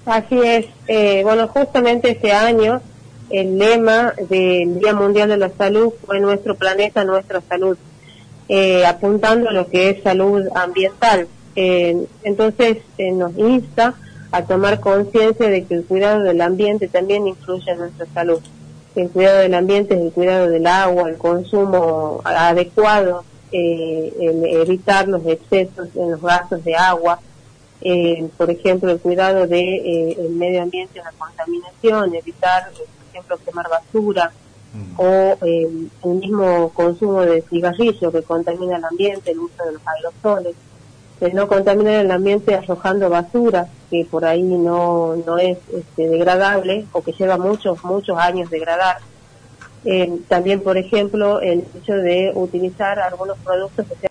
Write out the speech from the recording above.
Así es. Bueno, justamente este año el lema del Día Mundial de la Salud fue Nuestro planeta, nuestra salud, apuntando a lo que es salud ambiental. Entonces nos insta a tomar conciencia de que el cuidado del ambiente también influye en nuestra salud. El cuidado del ambiente es el cuidado del agua, el consumo adecuado, el evitar los excesos en los gastos de agua. Por ejemplo, el cuidado de el medio ambiente, la contaminación, evitar, por ejemplo, quemar basura o el mismo consumo de cigarrillos que contamina el ambiente, el uso de los aerosoles, el no contaminar el ambiente arrojando basura que por ahí no es degradable o que lleva muchos años degradar. También, por ejemplo, el hecho de utilizar algunos productos que